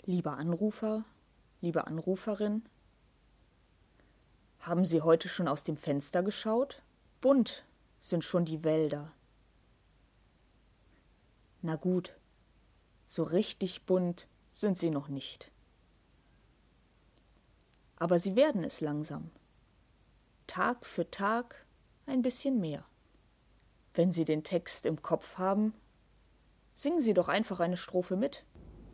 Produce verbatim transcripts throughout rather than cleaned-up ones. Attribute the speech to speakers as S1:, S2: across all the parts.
S1: Lieber Anrufer, liebe Anruferin, haben Sie heute schon aus dem Fenster geschaut? Bunt sind schon die Wälder. Na gut, so richtig bunt sind sie noch nicht. Aber sie werden es langsam. Tag für Tag ein bisschen mehr. Wenn Sie den Text im Kopf haben, singen Sie doch einfach eine Strophe mit.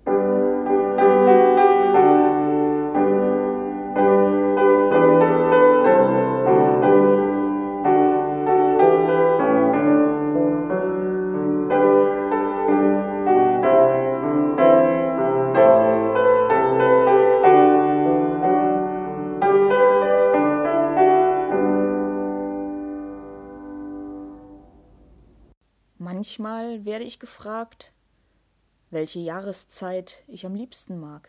S1: Manchmal werde ich gefragt, welche Jahreszeit ich am liebsten mag.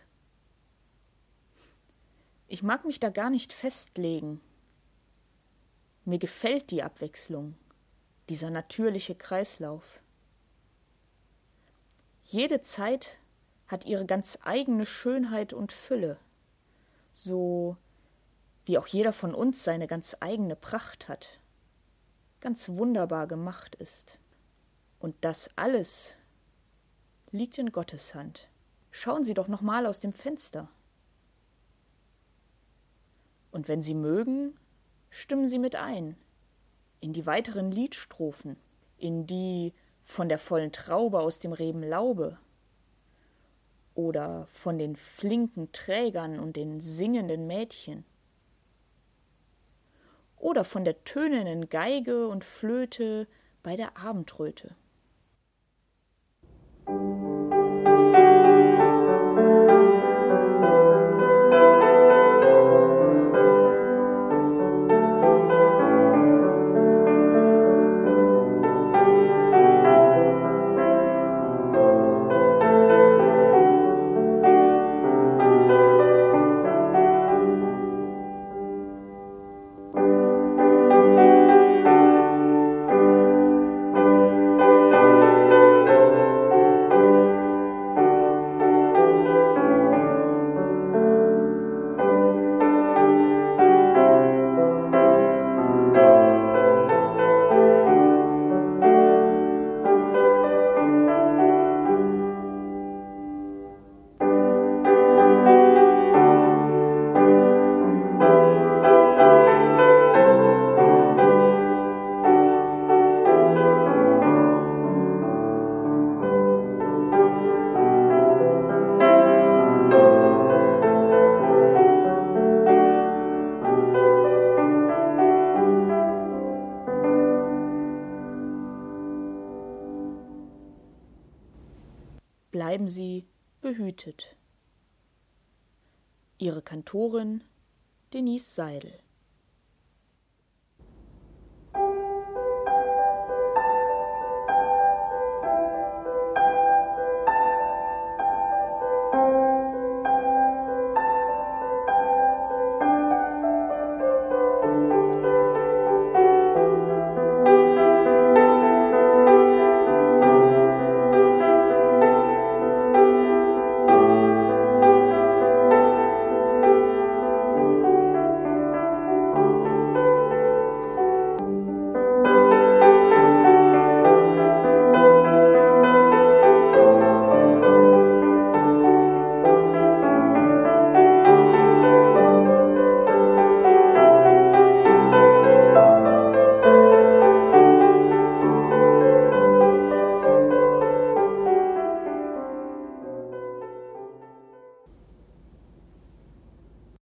S1: Ich mag mich da gar nicht festlegen. Mir gefällt die Abwechslung, dieser natürliche Kreislauf. Jede Zeit hat ihre ganz eigene Schönheit und Fülle, so wie auch jeder von uns seine ganz eigene Pracht hat, ganz wunderbar gemacht ist. Und das alles liegt in Gottes Hand. Schauen Sie doch noch mal aus dem Fenster. Und wenn Sie mögen, stimmen Sie mit ein in die weiteren Liedstrophen, in die von der vollen Traube aus dem Rebenlaube oder von den flinken Trägern und den singenden Mädchen oder von der tönenden Geige und Flöte bei der Abendröte. Bleiben Sie behütet. Ihre Kantorin Denise Seidel.